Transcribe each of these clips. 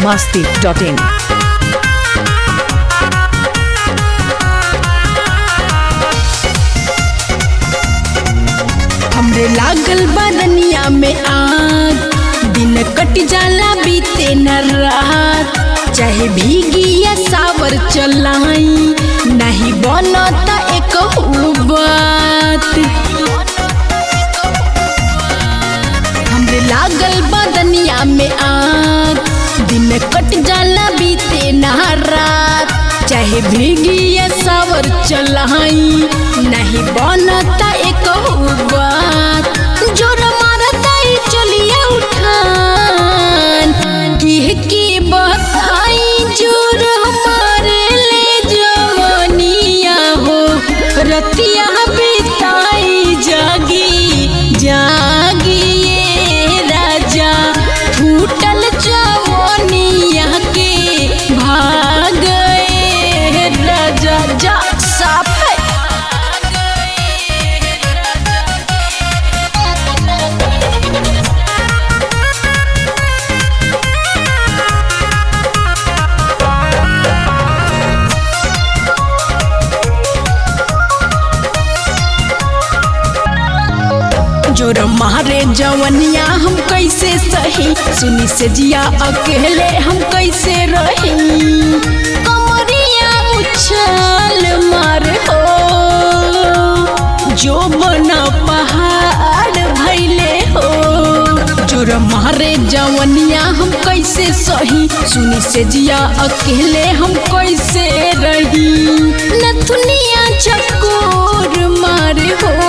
biharmasti.in हमरे लागल बदनिया में आग, दिन कट जाला बीते न रात। चाहे भीगी या सावर चलाई, नहीं बनता एक बात। हमरे लागल बदनिया में आग, दिन कट जाला बीते न रात। चाहे भीगी या सावर चलाई, नहीं बनता एक बात। जोर मारता ही चलिए उठान, की बताई जोर हमारे ले जवानिया हो। रतिया बिताई जागी जागी ये राजा, फूटल जवानिया के भाग गए राजा। जा साफ है जोर मारे जवनिया हम कैसे सही, सुनी से जिया अकेले हम कैसे रही। कमरिया उछाल मार हो, जो बना पहाड़ भैले हो। जोर मारे जवनिया हम कैसे सही, सुनी से जिया अकेले हम कैसे रही। नथुनिया चकोर मारे हो,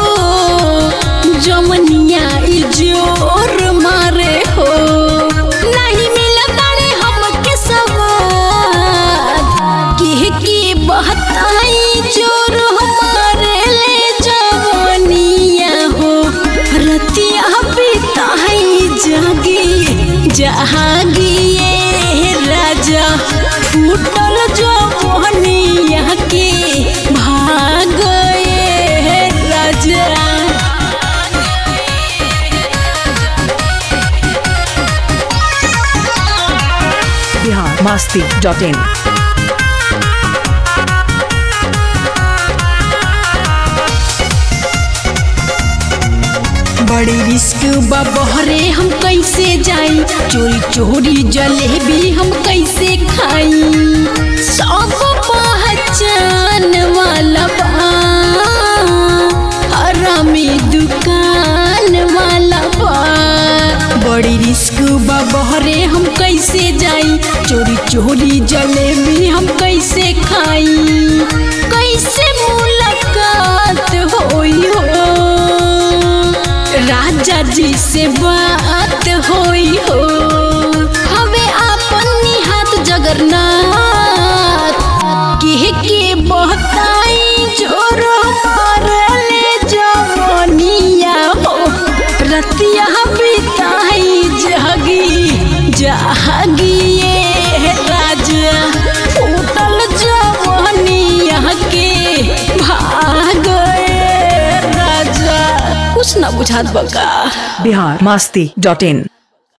जमनिया जोर मारे हो। नहीं मिलता रे हमके सवाद, की बहताई जोर हमारे ले जवनिया हो। रतिया बिताई जागी जागी ये राजा, फूटल जवनिया के भाग गए राजा। biharmasti.in बड़ी रिस्क बहरे हम कैसे जाई, चोरी चोरी जलेबी हम कैसे खाई। सब पहचान वाला बा, हरामी दुकान वाला बा। बड़ी रिस्क बहरे हम कैसे जाई, चोरी चोरी जलेबी हम कैसे खाई। कैसे मुलाकात होई हो, राजा जी से बात होई हो। हवे अपनी हाथ जगन्नाथ, के बहताई जोर मारले जवनिया हो। रतिया बिताई जागी जागी ये राजा, फूटल जवनिया के भाग गए राजा। कुछ ना बुझात बका। biharmasti.in